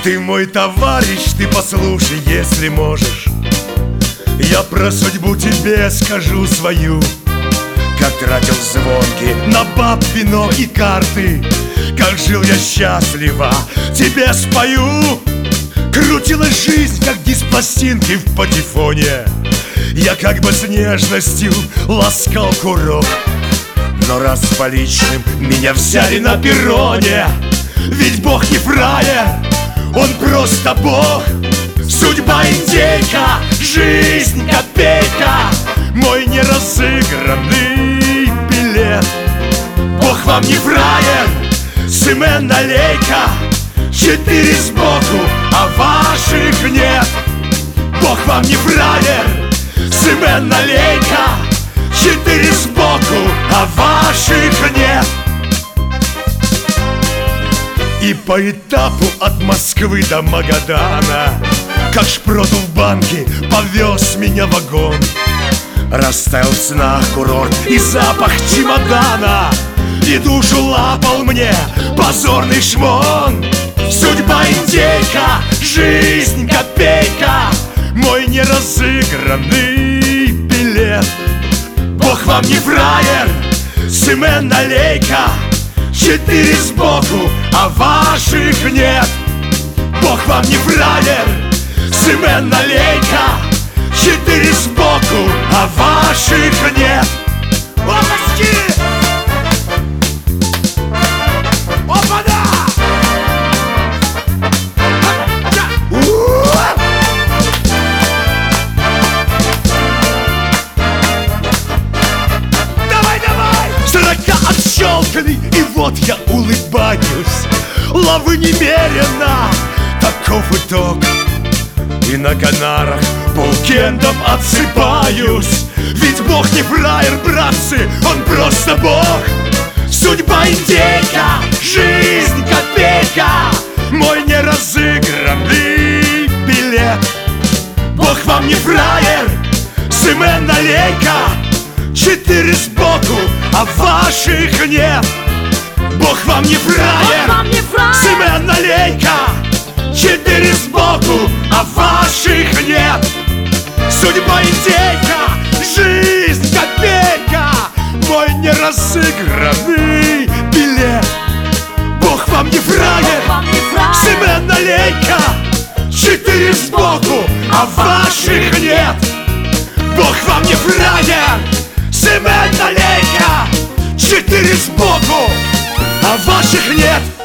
Ты мой товарищ, ты послушай, если можешь. Я про судьбу тебе скажу свою. Как тратил звонки на баб, вино и карты, как жил я счастливо, тебе спою. Крутилась жизнь, как диск пластинки в патефоне. Я как бы с нежностью ласкал курок. Но раз с поличным меня взяли на перроне, ведь Бог не фраер, он просто Бог. Судьба индейка, жизнь копейка, мой неразыгранный билет. Бог вам не фраер, Семен налейка, 4 сбоку, а ваших нет. Бог вам не фраер, Семен налейка, 4 сбоку, а ваших нет. И по этапу от Москвы до Магадана, как шпроту в банке, повез меня вагон. Растаял в снах курорт и запах чемодана, и душу лапал мне позорный шмон. Судьба индейка, жизнь копейка, мой неразыгранный билет. Бог вам не фраер, Семен налейка, 4 сбоку, а ваших нет. Бог вам не фраер, Семен налейка, 4 сбоку, а ваших нет. Опачки! Опа-да! Отщелкали, и вот я улыбаюсь. Лавы немерено, таков итог. И на Канарах полкендом отсыпаюсь. Ведь Бог не фраер, братцы, он просто Бог. Судьба индейка, жизнь копейка, мой неразыгранный билет. Бог вам не фраер, Семен налейка, 4 сбоку, а ваших нет. Бог вам не фраер, Семен налейка, 4 сбоку, а ваших нет. Судьба индейка, жизнь копейка, мой неразыгранный билет. Бог вам не фраер, Семен налейка, 4 сбоку, а ваших нет. Бог вам не фраер, Семен налейка, 4 сбоку, а ваших нет.